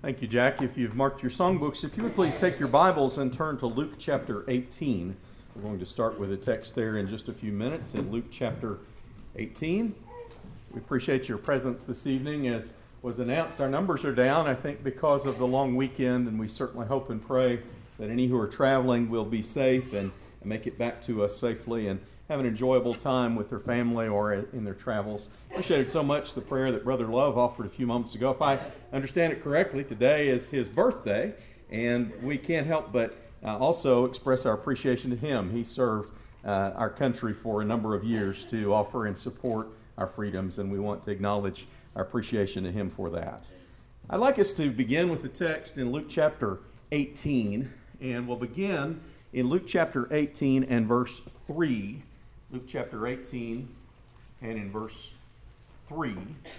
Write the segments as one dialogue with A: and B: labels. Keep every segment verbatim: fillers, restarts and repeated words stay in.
A: Thank you, Jack. If you've marked your songbooks, if you would please take your Bibles and turn to Luke chapter eighteen. We're going to start with a text there in just a few minutes in Luke chapter eighteen. We appreciate your presence this evening. As was announced, our numbers are down, I think, because of the long weekend, and we certainly hope and pray that any who are traveling will be safe and, and make it back to us safely and have an enjoyable time with their family or in their travels. Appreciated so much the prayer that Brother Love offered a few moments ago. If I understand it correctly, today is his birthday, and we can't help but uh, also express our appreciation to him. He served uh, our country for a number of years to offer and support our freedoms, and we want to acknowledge our appreciation to him for that. I'd like us to begin with the text in Luke chapter eighteen, and we'll begin in Luke chapter eighteen and verse three. Luke chapter eighteen and in verse three.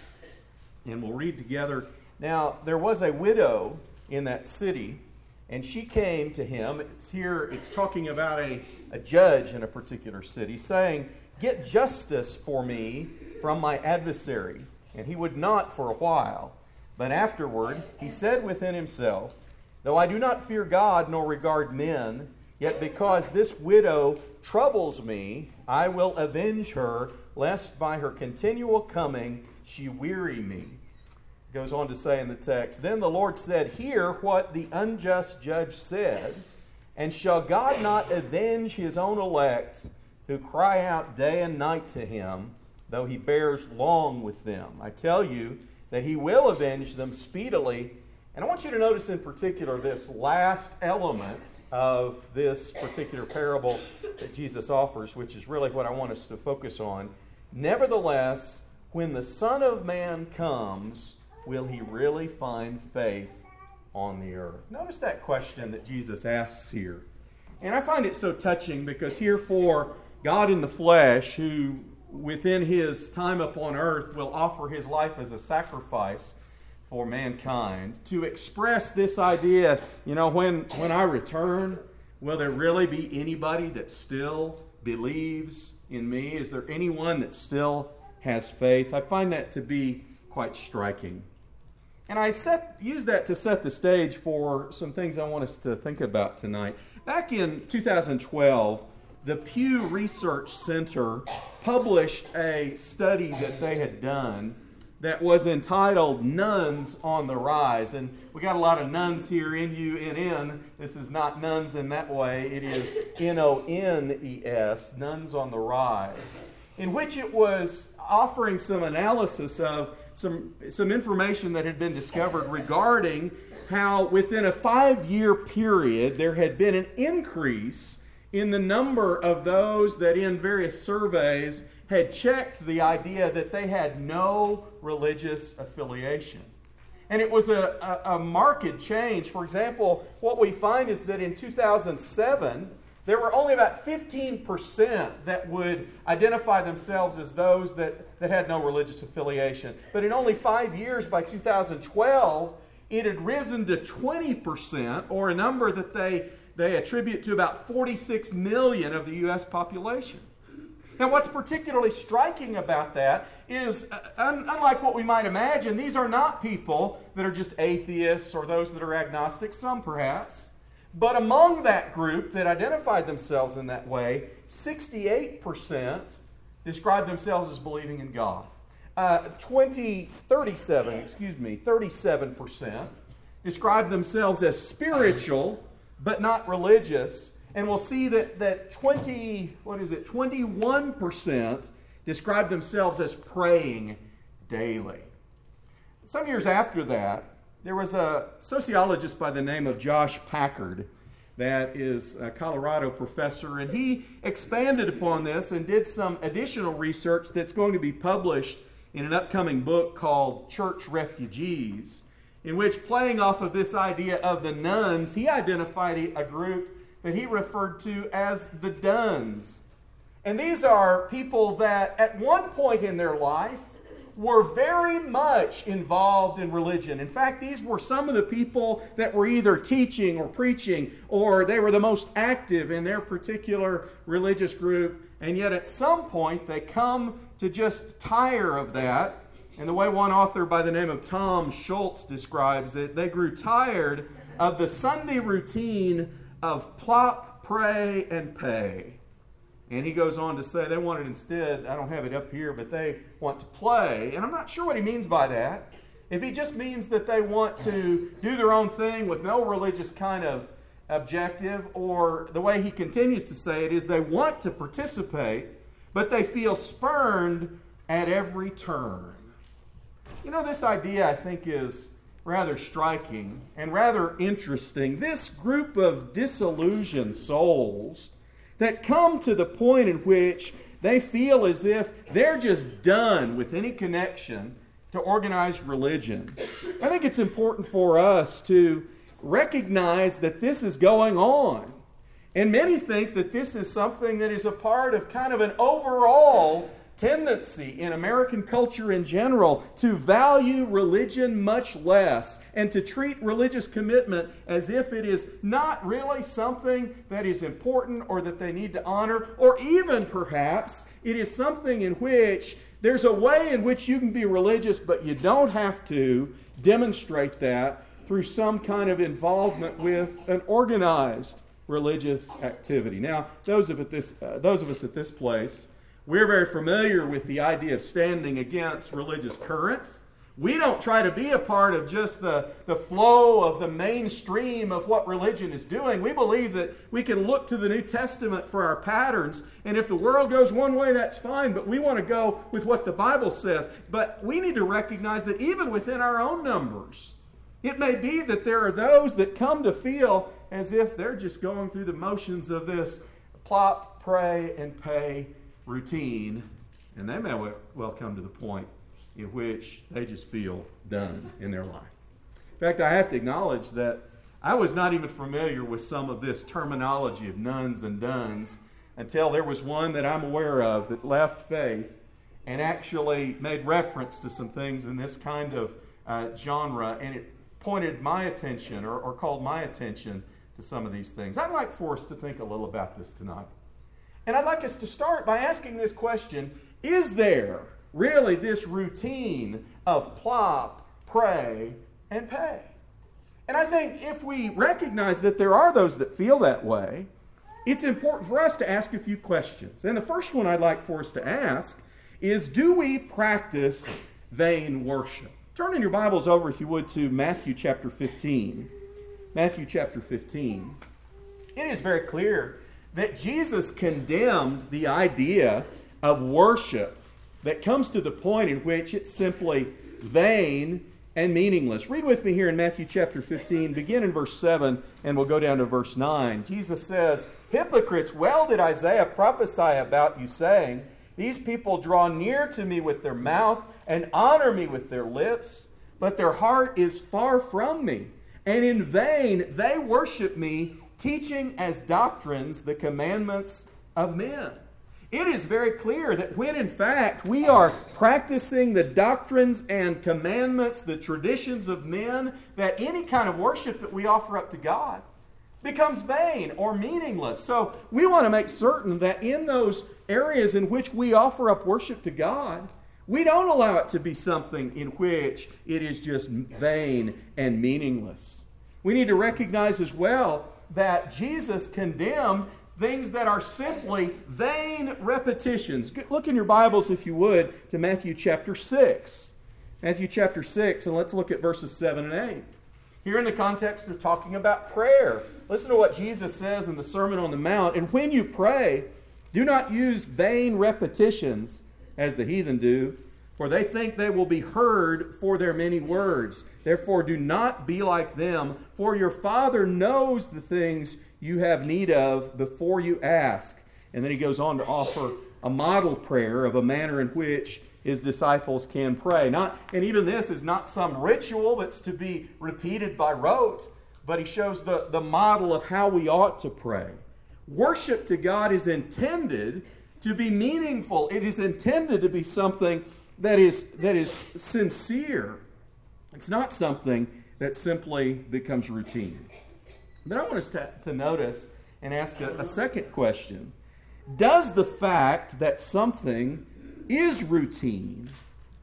A: And we'll read together. Now, there was a widow in that city, and she came to him. It's here, it's talking about a, a judge in a particular city, saying, "Get justice for me from my adversary." And he would not for a while. But afterward he said within himself, "Though I do not fear God nor regard men, yet because this widow troubles me, I will avenge her, lest by her continual coming she weary me." Goes on to say in the text, "Then the Lord said, Hear what the unjust judge said, and shall God not avenge his own elect, who cry out day and night to him, though he bears long with them? I tell you that he will avenge them speedily." And I want you to notice in particular this last element of this particular parable that Jesus offers, which is really what I want us to focus on. "Nevertheless, when the Son of Man comes, will he really find faith on the earth?" Notice that question that Jesus asks here. And I find it so touching because here for God in the flesh, who within his time upon earth will offer his life as a sacrifice for mankind, to express this idea, you know, when, when I return, will there really be anybody that still believes in me? Is there anyone that still has faith? I find that to be quite striking. And I set, use that to set the stage for some things I want us to think about tonight. Back in two thousand twelve, the Pew Research Center published a study that they had done that was entitled "Nuns on the Rise." And we got a lot of nuns here, N U N N. This is not nuns in that way. It is N O N E S, Nuns on the Rise, in which it was offering some analysis of some, some information that had been discovered regarding how within a five-year period there had been an increase in the number of those that in various surveys had checked the idea that they had no religious affiliation. And it was a, a, a marked change. For example, what we find is that in two thousand seven, there were only about fifteen percent that would identify themselves as those that, that had no religious affiliation. But in only five years, by two thousand twelve, it had risen to twenty percent, or a number that they, they attribute to about forty-six million of the U S population. Now, what's particularly striking about that is, uh, un- unlike what we might imagine, these are not people that are just atheists or those that are agnostic, some perhaps. But among that group that identified themselves in that way, sixty-eight percent described themselves as believing in God. Uh, twenty, thirty-seven, excuse me, thirty-seven percent described themselves as spiritual, but not religious. And we'll see that, that twenty, what is it, twenty-one percent describe themselves as praying daily. Some years after that, there was a sociologist by the name of Josh Packard that is a Colorado professor, and he expanded upon this and did some additional research that's going to be published in an upcoming book called Church Refugees, in which, playing off of this idea of the nuns, he identified a group that he referred to as the Duns. And these are people that at one point in their life were very much involved in religion. In fact, these were some of the people that were either teaching or preaching, or they were the most active in their particular religious group. And yet at some point they come to just tire of that And the way one author by the name of Tom Schultz describes it, they grew tired of the Sunday routine of plop, pray, and pay. And he goes on to say they wanted instead, I don't have it up here, but they want to play. And I'm not sure what he means by that. If he just means that they want to do their own thing with no religious kind of objective, or the way he continues to say it is they want to participate, but they feel spurned at every turn. You know, this idea, I think, is rather striking and rather interesting. This group of disillusioned souls that come to the point in which they feel as if they're just done with any connection to organized religion. I think it's important for us to recognize that this is going on. And many think that this is something that is a part of kind of an overall tendency in American culture in general to value religion much less and to treat religious commitment as if it is not really something that is important or that they need to honor, or even perhaps it is something in which there's a way in which you can be religious, but you don't have to demonstrate that through some kind of involvement with an organized religious activity. Now, those of, at this, uh, those of us at this place, we're very familiar with the idea of standing against religious currents. We don't try to be a part of just the, the flow of the mainstream of what religion is doing. We believe that we can look to the New Testament for our patterns, and if the world goes one way, that's fine, but we want to go with what the Bible says. But we need to recognize that even within our own numbers, it may be that there are those that come to feel as if they're just going through the motions of this plop, pray, and pay routine, and they may well come to the point in which they just feel done in their life. In fact, I have to acknowledge that I was not even familiar with some of this terminology of nuns and duns until there was one that I'm aware of that left faith and actually made reference to some things in this kind of uh, genre, and it pointed my attention or, or called my attention to some of these things. I'd like for us to think a little about this tonight. And I'd like us to start by asking this question: is there really this routine of plop, pray, and pay? And I think if we recognize that there are those that feel that way, it's important for us to ask a few questions. And the first one I'd like for us to ask is, do we practice vain worship? Turn in your Bibles over, if you would, to Matthew chapter fifteen. Matthew chapter fifteen. It is very clear that Jesus condemned the idea of worship that comes to the point in which it's simply vain and meaningless. Read with me here in Matthew chapter fifteen, begin in verse seven, and we'll go down to verse nine. Jesus says, "Hypocrites, well did Isaiah prophesy about you, saying, these people draw near to me with their mouth and honor me with their lips, but their heart is far from me, and in vain they worship me, teaching as doctrines the commandments of men." It is very clear that when in fact we are practicing the doctrines and commandments, the traditions of men, that any kind of worship that we offer up to God becomes vain or meaningless. So we want to make certain that in those areas in which we offer up worship to God, we don't allow it to be something in which it is just vain and meaningless. We need to recognize as well that Jesus condemned things that are simply vain repetitions. Look in your Bibles, if you would, to Matthew chapter six. Matthew chapter six, and let's look at verses seven and eight. Here in the context of talking about prayer, listen to what Jesus says in the Sermon on the Mount. "And when you pray, do not use vain repetitions as the heathen do, for they think they will be heard for their many words. Therefore do not be like them, for your Father knows the things you have need of before you ask." And then he goes on to offer a model prayer of a manner in which his disciples can pray. Not, and even this is not some ritual that's to be repeated by rote, but he shows the, the model of how we ought to pray. Worship to God is intended to be meaningful. It is intended to be something that is, that is sincere. It's not something that simply becomes routine. But I want us to, to notice and ask a, a second question. Does the fact that something is routine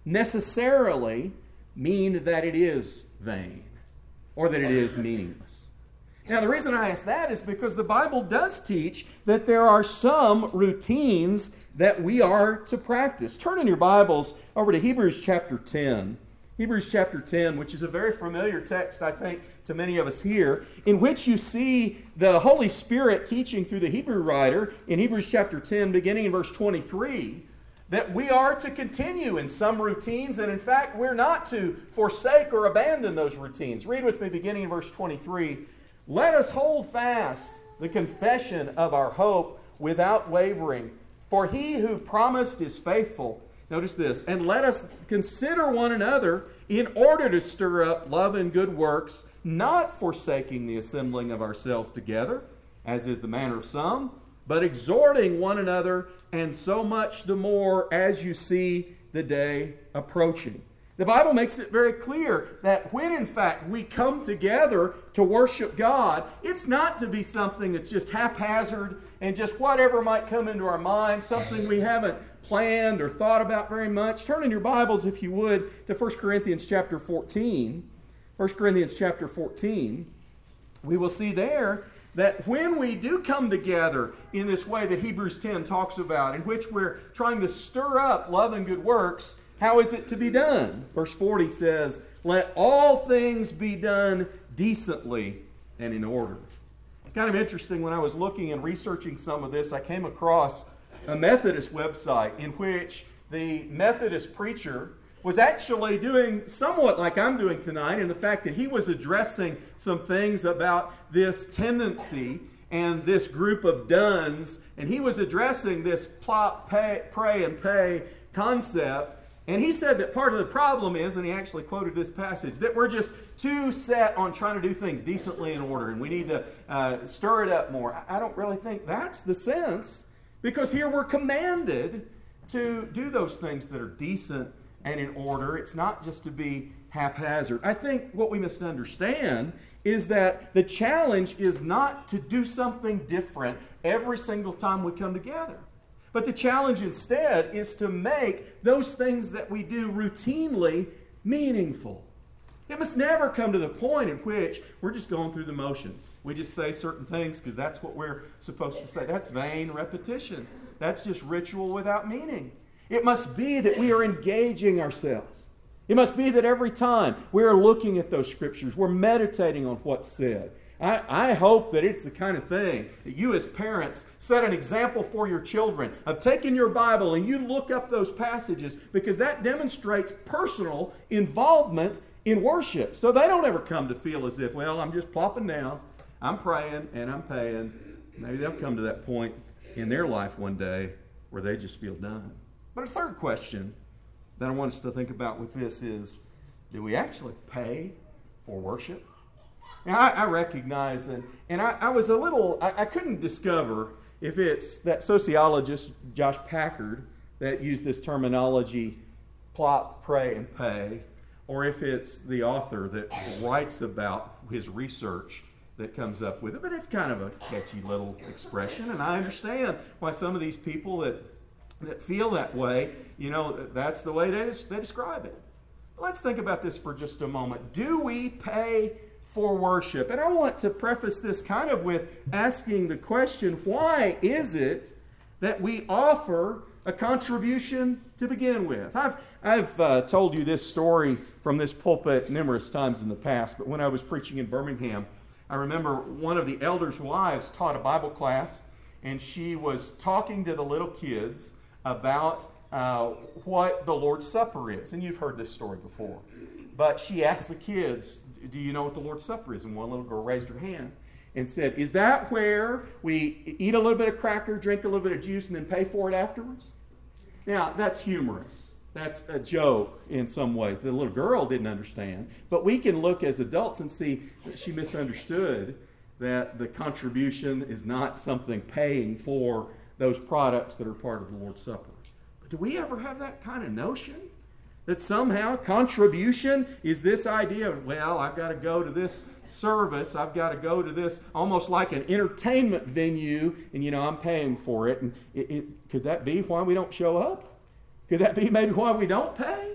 A: necessarily mean that it is vain or that it is meaningless. Now, the reason I ask that is because the Bible does teach that there are some routines that we are to practice. Turn in your Bibles over to Hebrews chapter ten. Hebrews chapter ten, which is a very familiar text, I think, to many of us here, in which you see the Holy Spirit teaching through the Hebrew writer in Hebrews chapter ten, beginning in verse twenty-three, that we are to continue in some routines, and in fact, we're not to forsake or abandon those routines. Read with me, beginning in verse twenty-three. Let us hold fast the confession of our hope without wavering, for he who promised is faithful. Notice this, and let us consider one another in order to stir up love and good works, not forsaking the assembling of ourselves together, as is the manner of some, but exhorting one another, and so much the more as you see the day approaching. The Bible makes it very clear that when, in fact, we come together to worship God, it's not to be something that's just haphazard and just whatever might come into our mind, something we haven't planned or thought about very much. Turn in your Bibles, if you would, to First Corinthians chapter fourteen. First Corinthians chapter fourteen. We will see there that when we do come together in this way that Hebrews ten talks about, in which we're trying to stir up love and good works, how is it to be done? Verse forty says, let all things be done decently and in order. It's kind of interesting, when I was looking and researching some of this, I came across a Methodist website in which the Methodist preacher was actually doing somewhat like I'm doing tonight, in the fact that he was addressing some things about this tendency and this group of dones, and he was addressing this plot, pay, pray, and pay concept. And he said that part of the problem is, and he actually quoted this passage, that we're just too set on trying to do things decently in order, and we need to uh, stir it up more. I don't really think that's the sense, because here we're commanded to do those things that are decent and in order. It's not just to be haphazard. I think what we must understand is that the challenge is not to do something different every single time we come together. But the challenge instead is to make those things that we do routinely meaningful. It must never come to the point in which we're just going through the motions. We just say certain things because that's what we're supposed to say. That's vain repetition. That's just ritual without meaning. It must be that we are engaging ourselves. It must be that every time we are looking at those scriptures, we're meditating on what's said. I, I hope that it's the kind of thing that you as parents set an example for your children of taking your Bible and you look up those passages, because that demonstrates personal involvement in worship. So they don't ever come to feel as if, well, I'm just plopping down, I'm praying, and I'm paying. Maybe they'll come to that point in their life one day where they just feel done. But a third question that I want us to think about with this is, do we actually pay for worship? Now, I, I recognize, and, and I, I was a little, I, I couldn't discover if it's that sociologist, Josh Packard, that used this terminology, plot, pray, and pay, or if it's the author that writes about his research that comes up with it. But it's kind of a catchy little expression, and I understand why some of these people that, that feel that way, you know, that's the way they, they describe it. But let's think about this for just a moment. Do we pay for worship? And I want to preface this kind of with asking the question, why is it that we offer a contribution to begin with? I've, I've uh, told you this story from this pulpit numerous times in the past, but when I was preaching in Birmingham, I remember one of the elders' wives taught a Bible class, and she was talking to the little kids about uh, what the Lord's Supper is. And you've heard this story before. But she asked the kids, do you know what the Lord's Supper is? And one little girl raised her hand and said, is that where we eat a little bit of cracker, drink a little bit of juice, and then pay for it afterwards? Now, that's humorous. That's a joke in some ways. The little girl didn't understand. But we can look as adults and see that she misunderstood that the contribution is not something paying for those products that are part of the Lord's Supper. But do we ever have that kind of notion? That somehow contribution is this idea of, well, I've got to go to this service, I've got to go to this almost like an entertainment venue, and, you know, I'm paying for it. And it, it, could that be why we don't show up? Could that be maybe why we don't pay?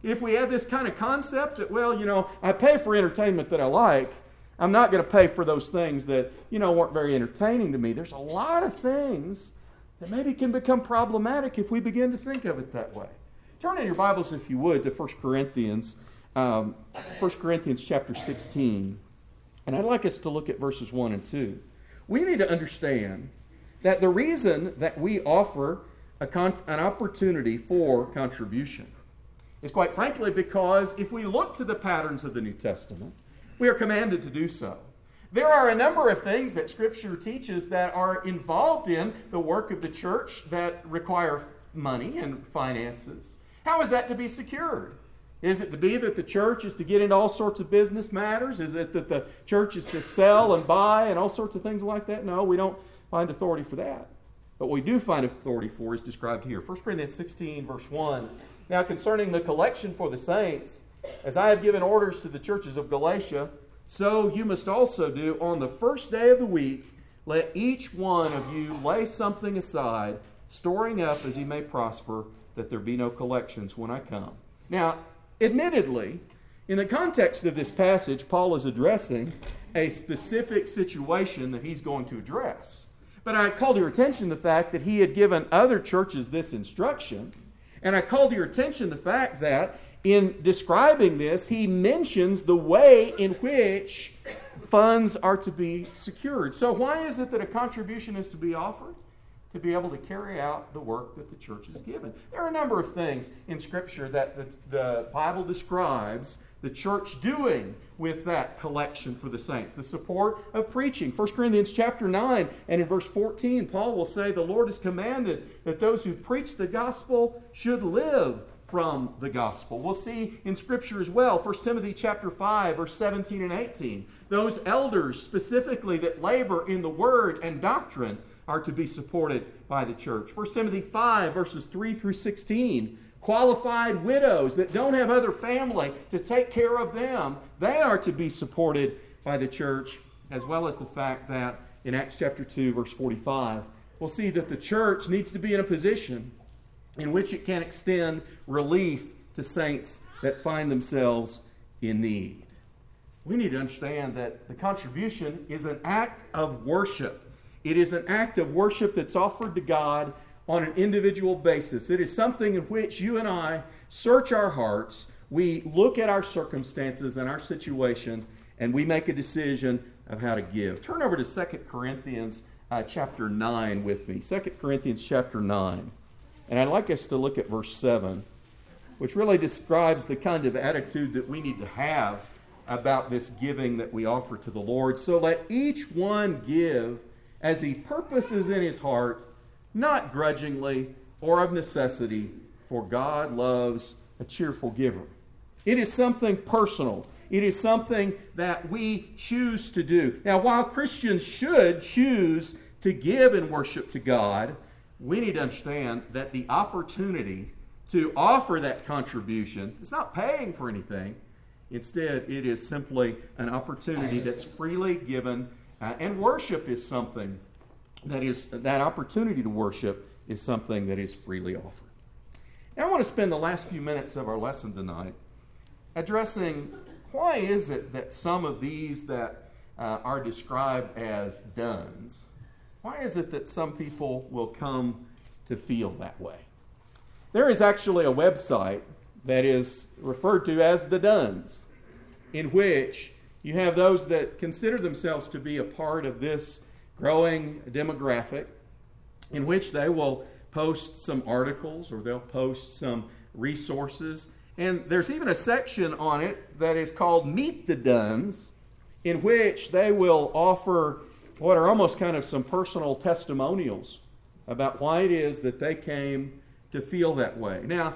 A: if we have this kind of concept that, well, you know, I pay for entertainment that I like, I'm not going to pay for those things that, you know, weren't very entertaining to me. There's a lot of things that maybe can become problematic if we begin to think of it that way. Turn in your Bibles, if you would, to First Corinthians, um, First Corinthians chapter sixteen. And I'd like us to look at verses one and two. We need to understand that the reason that we offer a con- an opportunity for contribution is quite frankly because if we look to the patterns of the New Testament, we are commanded to do so. There are a number of things that Scripture teaches that are involved in the work of the church that require money and finances. How is that to be secured? Is it to be that the church is to get into all sorts of business matters? Is it that the church is to sell and buy and all sorts of things like that? No, we don't find authority for that. But what we do find authority for is described here. First Corinthians sixteen, verse one. Now concerning the collection for the saints, as I have given orders to the churches of Galatia, so you must also do on the first day of the week. Let each one of you lay something aside, storing up as he may prosper, that there be no collections when I come. Now, admittedly, in the context of this passage, Paul is addressing a specific situation that he's going to address. But I called your attention to the fact that he had given other churches this instruction, and I called your attention to the fact that in describing this, he mentions the way in which funds are to be secured. So why is it that a contribution is to be offered? To be able to carry out the work that the church has given. There are a number of things in Scripture that the, the Bible describes the church doing with that collection for the saints. The support of preaching. First Corinthians chapter nine and in verse fourteen, Paul will say, the Lord has commanded that those who preach the gospel should live from the gospel. We'll see in Scripture as well, First Timothy chapter five, verse seventeen and eighteen. Those elders specifically that labor in the word and doctrine are to be supported by the church. First Timothy five, verses three through sixteen. Qualified widows that don't have other family to take care of them, they are to be supported by the church, as well as the fact that in Acts chapter two, verse forty-five, we'll see that the church needs to be in a position in which it can extend relief to saints that find themselves in need. We need to understand that the contribution is an act of worship. It is an act of worship that's offered to God on an individual basis. It is something in which you and I search our hearts, we look at our circumstances and our situation, and we make a decision of how to give. Turn over to Second Corinthians uh, chapter nine with me. Second Corinthians chapter nine. And I'd like us to look at verse seven, which really describes the kind of attitude that we need to have about this giving that we offer to the Lord. So let each one give as he purposes in his heart, not grudgingly or of necessity, for God loves a cheerful giver. It is something personal. It is something that we choose to do. Now, while Christians should choose to give and worship to God, we need to understand that the opportunity to offer that contribution is not paying for anything. Instead, it is simply an opportunity that's freely given, uh, and worship is something that is, that opportunity to worship is something that is freely offered. Now, I want to spend the last few minutes of our lesson tonight addressing why is it that some of these that uh, are described as duns, why is it that some people will come to feel that way? There is actually a website that is referred to as the Duns, in which you have those that consider themselves to be a part of this growing demographic, in which they will post some articles or they'll post some resources. And there's even a section on it that is called Meet the Duns, in which they will offer what are almost kind of some personal testimonials about why it is that they came to feel that way. Now,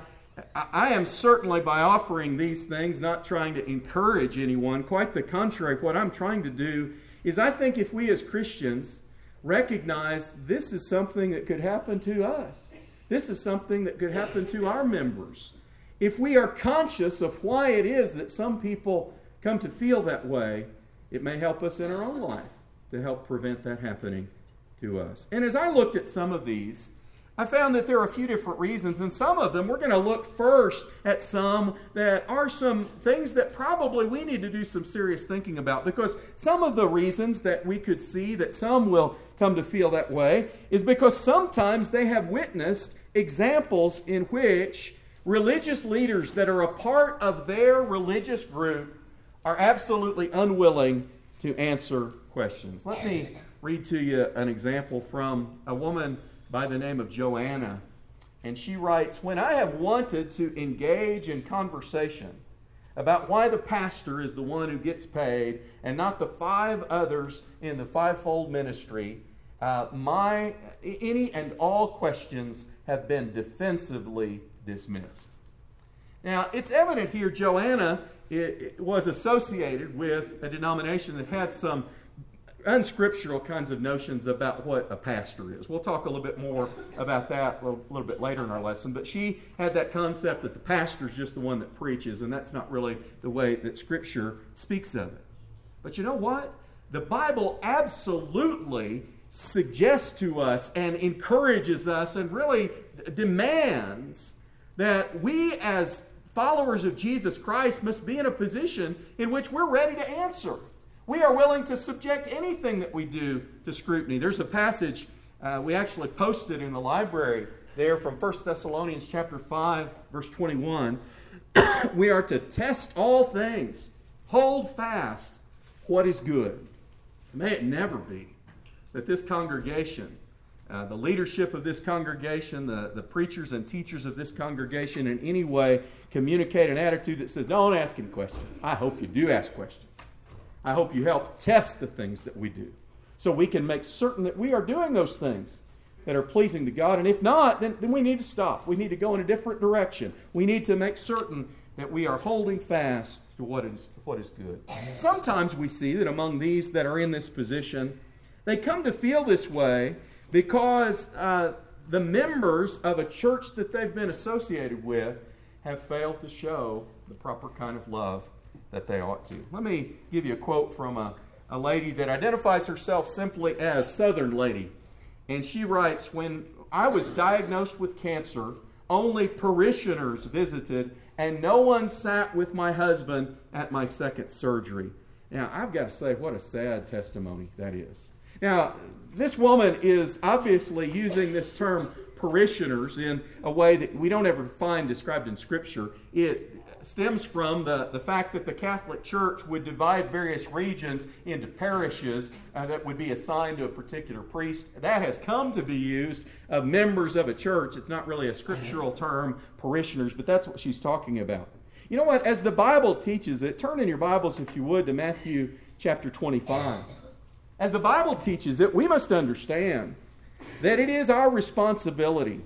A: I am certainly, by offering these things, not trying to encourage anyone. Quite the contrary. What I'm trying to do is I think if we as Christians recognize this is something that could happen to us, this is something that could happen to our members. If we are conscious of why it is that some people come to feel that way, it may help us in our own life to help prevent that happening to us. And as I looked at some of these, I found that there are a few different reasons, and some of them, we're going to look first at some that are some things that probably we need to do some serious thinking about, because some of the reasons that we could see that some will come to feel that way is because sometimes they have witnessed examples in which religious leaders that are a part of their religious group are absolutely unwilling to answer questions. Let me read to you an example from a woman by the name of Joanna. And she writes, "When I have wanted to engage in conversation about why the pastor is the one who gets paid and not the five others in the fivefold ministry, uh, my any and all questions have been defensively dismissed." Now, it's evident here Joanna it, it was associated with a denomination that had some unscriptural kinds of notions about what a pastor is. We'll talk a little bit more about that a little, little bit later in our lesson, but she had that concept that the pastor is just the one that preaches, and that's not really the way that Scripture speaks of it. But you know what? The Bible absolutely suggests to us and encourages us and really demands that we as followers of Jesus Christ must be in a position in which we're ready to answer. We are willing to subject anything that we do to scrutiny. There's a passage uh, we actually posted in the library there from First Thessalonians chapter five, verse twenty-one. We are to test all things, hold fast what is good. May it never be that this congregation, uh, the leadership of this congregation, the, the preachers and teachers of this congregation in any way communicate an attitude that says, don't ask any questions. I hope you do ask questions. I hope you help test the things that we do so we can make certain that we are doing those things that are pleasing to God. And if not, then, then we need to stop. We need to go in a different direction. We need to make certain that we are holding fast to what is, what is good. Sometimes we see that among these that are in this position, they come to feel this way because uh, the members of a church that they've been associated with have failed to show the proper kind of love that they ought to. Let me give you a quote from a, a lady that identifies herself simply as Southern Lady. And she writes, "When I was diagnosed with cancer, only parishioners visited, and no one sat with my husband at my second surgery." Now, I've got to say, what a sad testimony that is. Now, this woman is obviously using this term parishioners in a way that we don't ever find described in Scripture. It stems from the, the fact that the Catholic Church would divide various regions into parishes uh, that would be assigned to a particular priest. That has come to be used of members of a church. It's not really a scriptural term, parishioners, but that's what she's talking about. You know what? As the Bible teaches it, turn in your Bibles, if you would, to Matthew chapter twenty-five. As the Bible teaches it, we must understand that it is our responsibility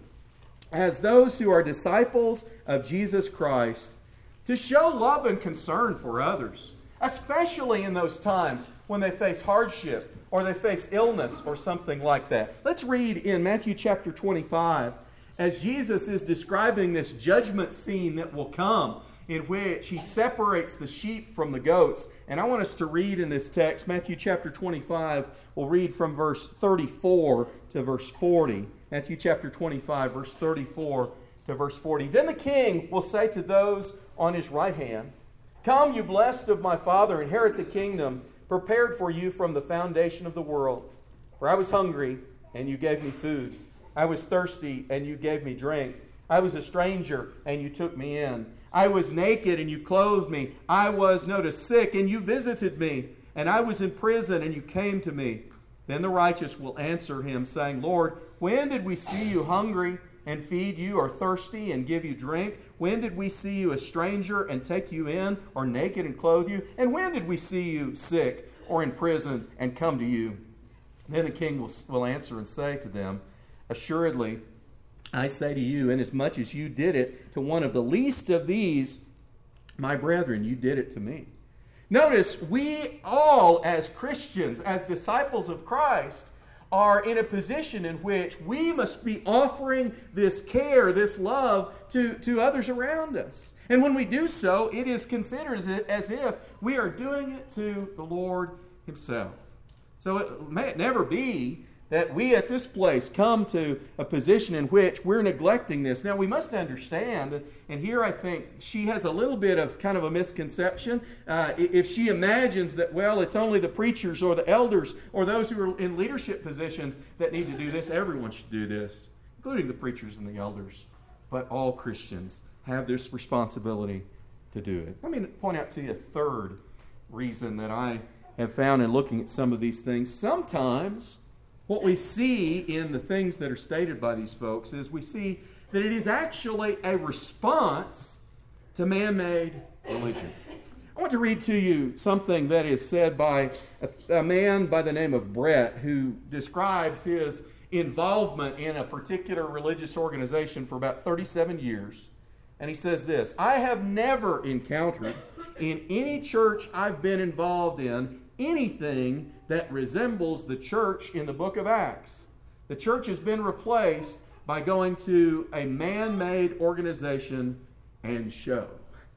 A: as those who are disciples of Jesus Christ to show love and concern for others, especially in those times when they face hardship or they face illness or something like that. Let's read in Matthew chapter twenty-five as Jesus is describing this judgment scene that will come in which he separates the sheep from the goats. And I want us to read in this text, Matthew chapter twenty-five, we'll read from verse thirty-four to verse forty. Matthew chapter twenty-five, verse thirty-four to verse forty. "Then the king will say to those on his right hand, 'Come, you blessed of my Father, inherit the kingdom prepared for you from the foundation of the world. For I was hungry, and you gave me food. I was thirsty, and you gave me drink. I was a stranger, and you took me in. I was naked, and you clothed me. I was, notice, sick, and you visited me. And I was in prison, and you came to me.' Then the righteous will answer him, saying, 'Lord, when did we see you hungry and feed you, or thirsty and give you drink? When did we see you a stranger and take you in, or naked and clothe you? And when did we see you sick or in prison and come to you?' Then the king will, will answer and say to them, 'Assuredly, I say to you, inasmuch as you did it to one of the least of these, my brethren, you did it to me.'" Notice, we all as Christians, as disciples of Christ, are in a position in which we must be offering this care, this love to, to others around us. And when we do so, it is considered as, as if we are doing it to the Lord Himself. So it may it never be that we at this place come to a position in which we're neglecting this. Now, we must understand, and here I think she has a little bit of kind of a misconception. Uh, if she imagines that, well, it's only the preachers or the elders or those who are in leadership positions that need to do this, everyone should do this, including the preachers and the elders. But all Christians have this responsibility to do it. Let me point out to you a third reason that I have found in looking at some of these things. Sometimes what we see in the things that are stated by these folks is we see that it is actually a response to man-made religion. I want to read to you something that is said by a, a man by the name of Brett, who describes his involvement in a particular religious organization for about thirty-seven years. And he says this: I have never encountered in any church I've been involved in anything that resembles the church in the book of Acts. The church has been replaced by going to a man-made organization and show.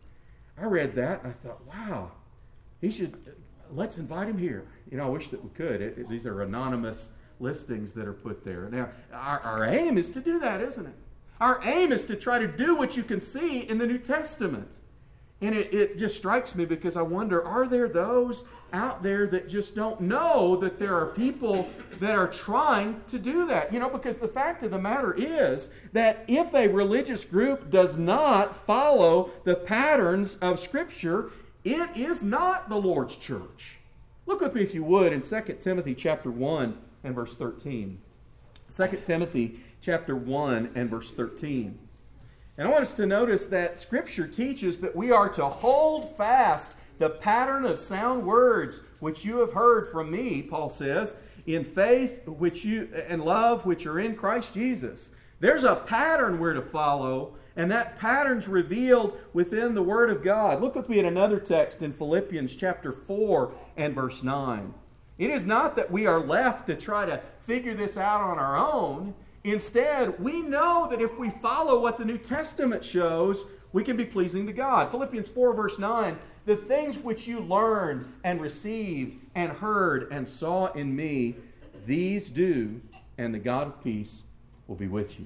A: I read that and I thought, wow, he should, let's invite him here. You know, I wish that we could. It, it, these are anonymous listings that are put there. Now, our, our aim is to do that, isn't it? Our aim is to try to do what you can see in the New Testament. And it, it just strikes me because I wonder, are there those out there that just don't know that there are people that are trying to do that? You know, because the fact of the matter is that if a religious group does not follow the patterns of Scripture, it is not the Lord's church. Look with me, if you would, in Second Timothy chapter one and verse thirteen. Second Timothy chapter one and verse thirteen. And I want us to notice that Scripture teaches that we are to hold fast the pattern of sound words which you have heard from me, Paul says, in faith which you and love which are in Christ Jesus. There's a pattern we're to follow, and that pattern's revealed within the Word of God. Look with me at another text in Philippians chapter four and verse nine. It is not that we are left to try to figure this out on our own. Instead, we know that if we follow what the New Testament shows, we can be pleasing to God. Philippians four verse nine, the things which you learned and received and heard and saw in me, these do, and the God of peace will be with you.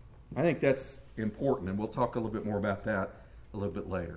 A: I think that's important, and we'll talk a little bit more about that a little bit later.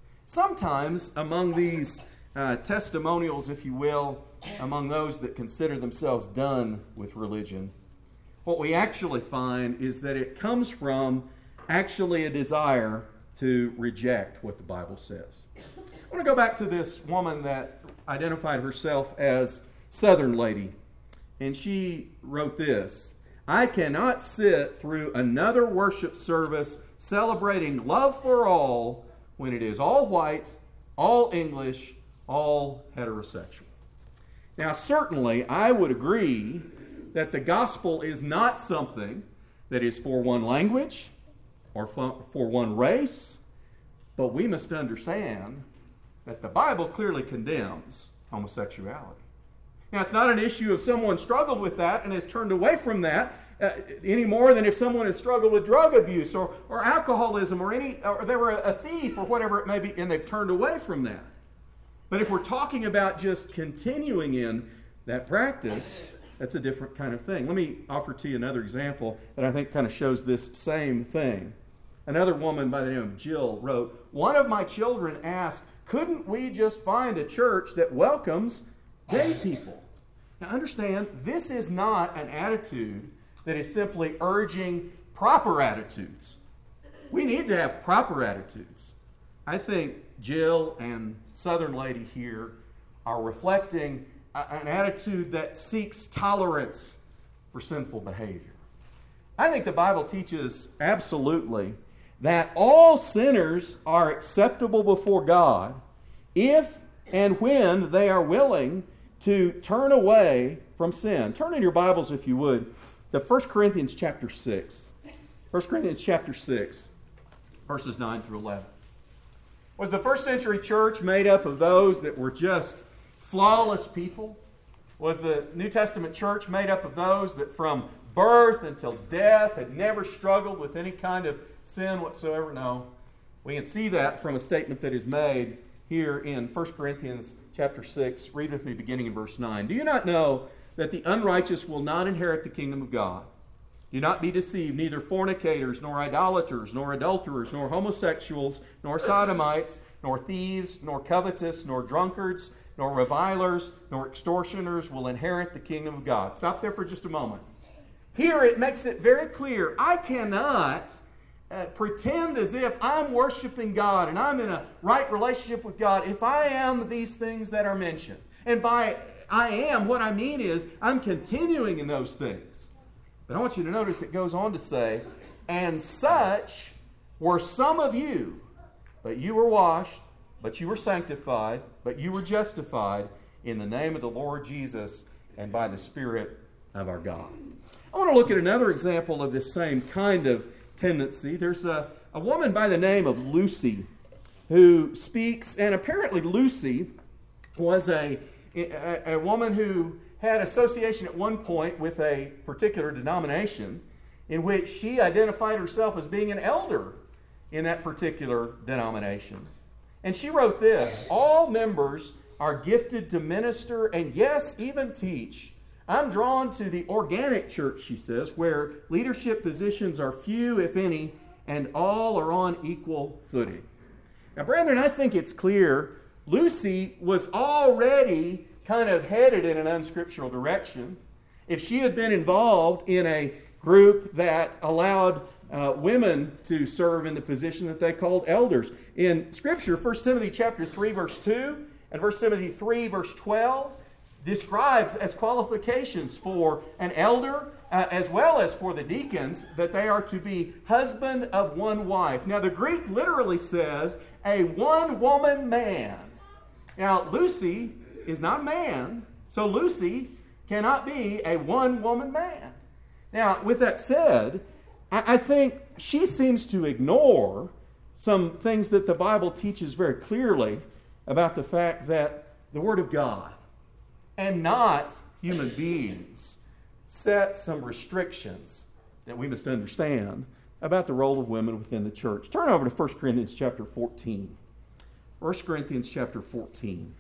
A: Sometimes among these uh, testimonials, if you will, among those that consider themselves done with religion, what we actually find is that it comes from actually a desire to reject what the Bible says. I want to go back to this woman that identified herself as Southern Lady. And she wrote this: I cannot sit through another worship service celebrating love for all when it is all white, all English, all heterosexual. Now, certainly, I would agree that the gospel is not something that is for one language or for one race, but we must understand that the Bible clearly condemns homosexuality. Now, it's not an issue if someone struggled with that and has turned away from that uh, any more than if someone has struggled with drug abuse or, or alcoholism or any, or they were a thief or whatever it may be, and they've turned away from that. But if we're talking about just continuing in that practice, that's a different kind of thing. Let me offer to you another example that I think kind of shows this same thing. Another woman by the name of Jill wrote, one of my children asked, couldn't we just find a church that welcomes gay people? Now understand, this is not an attitude that is simply urging proper attitudes. We need to have proper attitudes. I think Jill and Southern Lady here are reflecting an attitude that seeks tolerance for sinful behavior. I think the Bible teaches absolutely that all sinners are acceptable before God if and when they are willing to turn away from sin. Turn in your Bibles, if you would, to First Corinthians chapter six. First Corinthians chapter six, verses nine through eleven. Was the first century church made up of those that were just flawless people? Was the New Testament church made up of those that from birth until death had never struggled with any kind of sin whatsoever? No. We can see that from a statement that is made here in First Corinthians chapter six. Read with me beginning in verse nine. Do you not know that the unrighteous will not inherit the kingdom of God. Do not be deceived, neither fornicators, nor idolaters, nor adulterers, nor homosexuals, nor sodomites, nor thieves, nor covetous, nor drunkards, nor revilers, nor extortioners will inherit the kingdom of God. Stop there for just a moment. Here it makes it very clear, I cannot uh, pretend as if I'm worshiping God and I'm in a right relationship with God if I am these things that are mentioned. And by I am, what I mean is I'm continuing in those things. But I want you to notice it goes on to say, and such were some of you, but you were washed, but you were sanctified, but you were justified in the name of the Lord Jesus and by the Spirit of our God. I want to look at another example of this same kind of tendency. There's a, a woman by the name of Lucy who speaks, and apparently Lucy was a, a, a woman who had association at one point with a particular denomination in which she identified herself as being an elder in that particular denomination. And she wrote this, all members are gifted to minister and yes, even teach. I'm drawn to the organic church, she says, where leadership positions are few, if any, and all are on equal footing. Now, brethren, I think it's clear Lucy was already kind of headed in an unscriptural direction. If she had been involved in a group that allowed uh, women to serve in the position that they called elders. In Scripture, First Timothy chapter three, verse two, and First Timothy three, verse twelve, describes as qualifications for an elder uh, as well as for the deacons that they are to be husband of one wife. Now, the Greek literally says a one-woman man. Now, Lucy is not a man, so Lucy cannot be a one-woman man. Now, with that said, I, I think she seems to ignore some things that the Bible teaches very clearly about the fact that the Word of God and not human beings set some restrictions that we must understand about the role of women within the church. Turn over to First Corinthians chapter fourteen. First Corinthians chapter fourteen.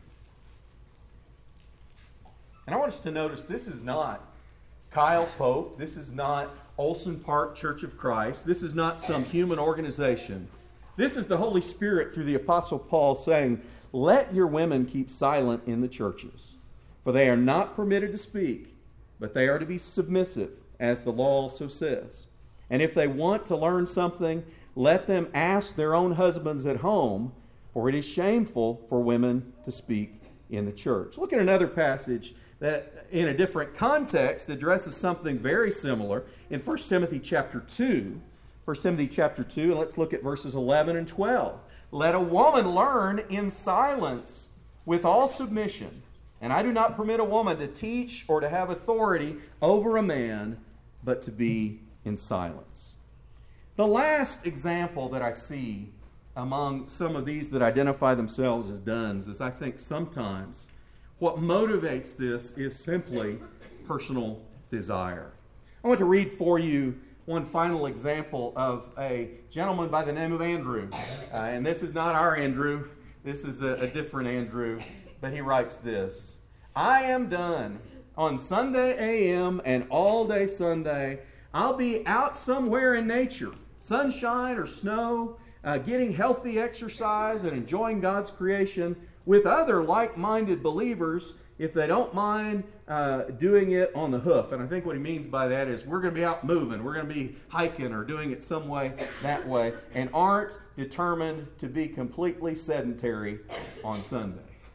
A: And I want us to notice this is not Kyle Pope. This is not Olson Park Church of Christ. This is not some human organization. This is the Holy Spirit through the Apostle Paul saying, let your women keep silent in the churches, for they are not permitted to speak, but they are to be submissive, as the law also says. And if they want to learn something, let them ask their own husbands at home, for it is shameful for women to speak in the church. Look at another passage that in a different context addresses something very similar in First Timothy chapter two. First Timothy chapter two, and let's look at verses eleven and twelve. Let a woman learn in silence with all submission. And I do not permit a woman to teach or to have authority over a man, but to be in silence. The last example that I see among some of these that identify themselves as duns is I think sometimes what motivates this is simply personal desire. I want to read for you one final example of a gentleman by the name of Andrew. Uh, and this is not our Andrew. This is a, a different Andrew. But he writes this. I am done. On Sunday A M and all day Sunday, I'll be out somewhere in nature, sunshine or snow, uh, getting healthy exercise and enjoying God's creation with other like-minded believers if they don't mind uh, doing it on the hoof. And I think what he means by that is we're going to be out moving, we're going to be hiking or doing it some way, that way, and aren't determined to be completely sedentary on Sunday.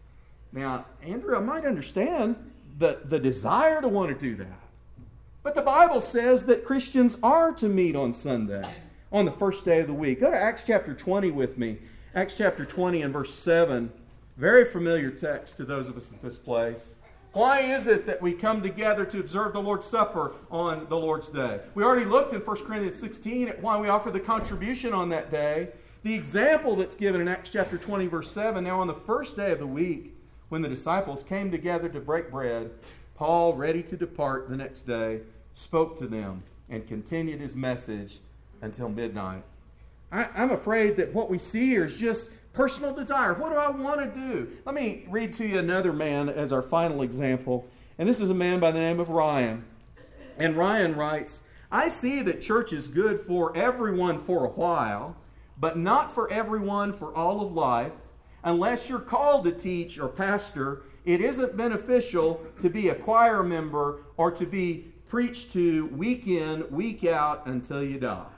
A: Now, Andrew, I might understand the, the desire to want to do that. But the Bible says that Christians are to meet on Sunday, on the first day of the week. Go to Acts chapter twenty with me. Acts chapter twenty and verse seven. Very familiar text to those of us at this place. Why is it that we come together to observe the Lord's Supper on the Lord's Day? We already looked in First Corinthians sixteen at why we offer the contribution on that day. The example that's given in Acts chapter twenty, verse seven, now on the first day of the week, when the disciples came together to break bread, Paul, ready to depart the next day, spoke to them and continued his message until midnight. I, I'm afraid that what we see here is just personal desire. What do I want to do? Let me read to you another man as our final example. And this is a man by the name of Ryan. And Ryan writes, I see that church is good for everyone for a while, but not for everyone for all of life. Unless you're called to teach or pastor, it isn't beneficial to be a choir member or to be preached to week in, week out until you die.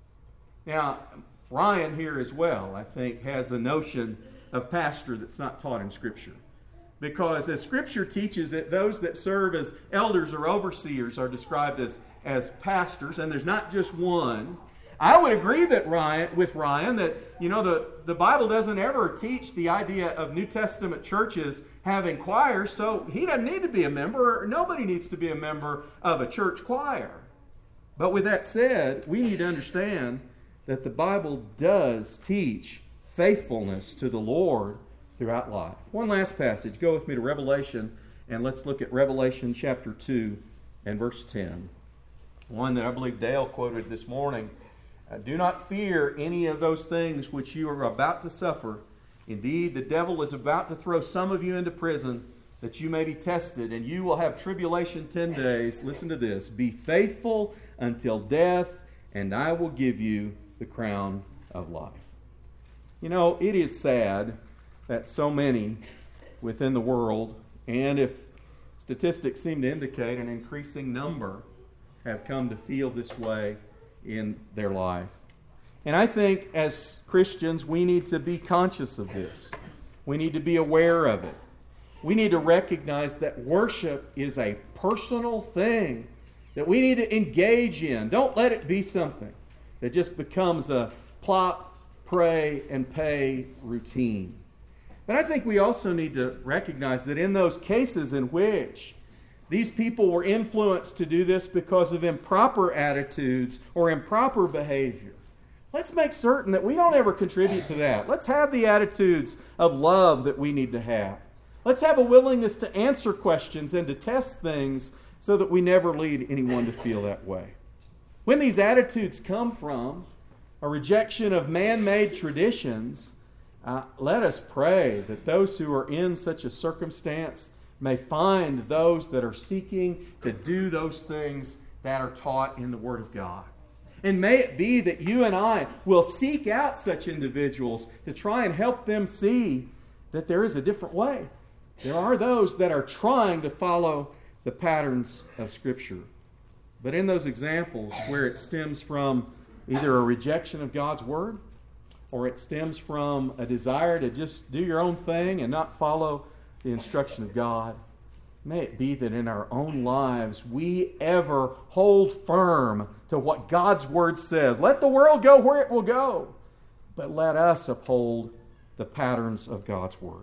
A: Now, Ryan here as well, I think, has a notion of pastor that's not taught in Scripture. Because as Scripture teaches it, those that serve as elders or overseers are described as, as pastors, and there's not just one. I would agree that Ryan, with Ryan that, you know, the, the Bible doesn't ever teach the idea of New Testament churches having choirs, so he doesn't need to be a member, or nobody needs to be a member of a church choir. But with that said, we need to understand that the Bible does teach faithfulness to the Lord throughout life. One last passage. Go with me to Revelation, and let's look at Revelation chapter two and verse ten. One that I believe Dale quoted this morning. Uh, Do not fear any of those things which you are about to suffer. Indeed, the devil is about to throw some of you into prison, that you may be tested, and you will have tribulation ten days. Listen to this. Be faithful until death, and I will give you the crown of life. You know, it is sad that so many within the world, and if statistics seem to indicate an increasing number, have come to feel this way in their life. And I think as Christians, we need to be conscious of this. We need to be aware of it. We need to recognize that worship is a personal thing that we need to engage in. Don't let it be something that just becomes a plop, pray, and pay routine. But I think we also need to recognize that in those cases in which these people were influenced to do this because of improper attitudes or improper behavior, let's make certain that we don't ever contribute to that. Let's have the attitudes of love that we need to have. Let's have a willingness to answer questions and to test things so that we never lead anyone to feel that way. When these attitudes come from a rejection of man-made traditions, uh, let us pray that those who are in such a circumstance may find those that are seeking to do those things that are taught in the Word of God. And may it be that you and I will seek out such individuals to try and help them see that there is a different way. There are those that are trying to follow the patterns of Scripture. But in those examples where it stems from either a rejection of God's Word or it stems from a desire to just do your own thing and not follow the instruction of God, may it be that in our own lives we ever hold firm to what God's Word says. Let the world go where it will go, but let us uphold the patterns of God's Word.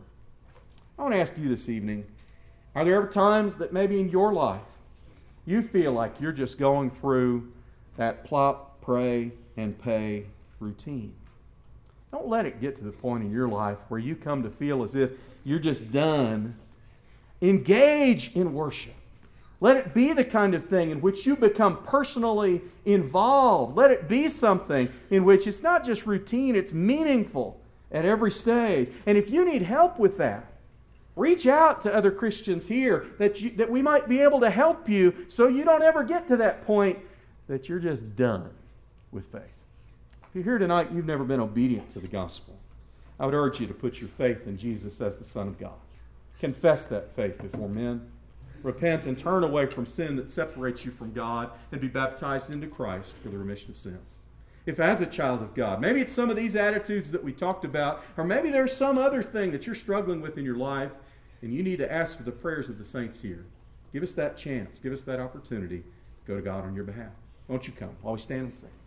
A: I want to ask you this evening, are there ever times that maybe in your life you feel like you're just going through that plop, pray, and pay routine? Don't let it get to the point in your life where you come to feel as if you're just done. Engage in worship. Let it be the kind of thing in which you become personally involved. Let it be something in which it's not just routine, it's meaningful at every stage. And if you need help with that, reach out to other Christians here that you, that we might be able to help you so you don't ever get to that point that you're just done with faith. If you're here tonight, you've never been obedient to the gospel, I would urge you to put your faith in Jesus as the Son of God. Confess that faith before men. Repent and turn away from sin that separates you from God and be baptized into Christ for the remission of sins. If as a child of God, maybe it's some of these attitudes that we talked about, or maybe there's some other thing that you're struggling with in your life, and you need to ask for the prayers of the saints here. Give us that chance. Give us that opportunity. Go to God on your behalf. Won't you come while we stand and sing?